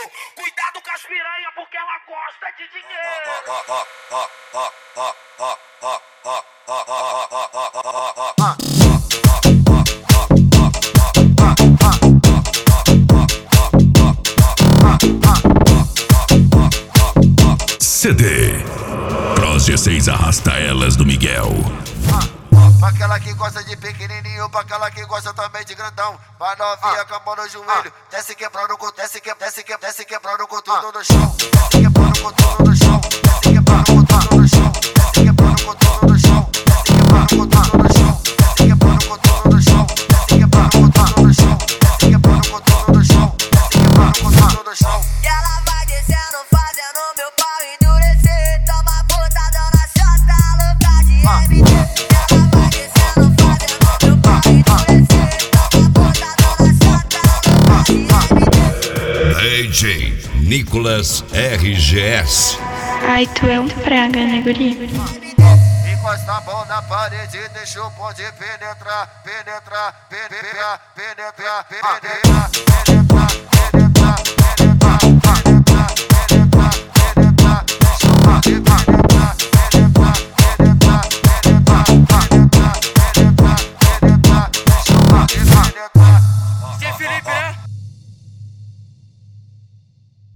Cuidado com as piranha porque ela gosta de CD Cross G6 arrasta elas do Miguel. Pra aquela que gosta de pequenininho, pra aquela que gosta também de grandão. Pra novinha com a mão no joelho, desce quebrando com, desce quebrando com tudo no chão. Desce quebrando com tudo no chão, desce quebrando com tudo no chão, desce quebrando com tudo no chão, desce quebrando com tudo no chão, desce quebrando com tudo no chão, desce quebrando com tudo no chão, desce quebrando com tudo no chão, desce quebrando com tudo no chão. E ela vai descendo, fazendo meu pau endurecer. Toma botadão na chota, louca de MD. Ela vai descendo, fazendo meu pau endurecer. Toma botadão na chota, louca de MD. DJ Nicolas RGS. Ai, tu é um praga, né, guri? Encosta a mão na parede e deixa o bonde penetrar, penetrar, penetrar, penetrar, penetrar, penetrar.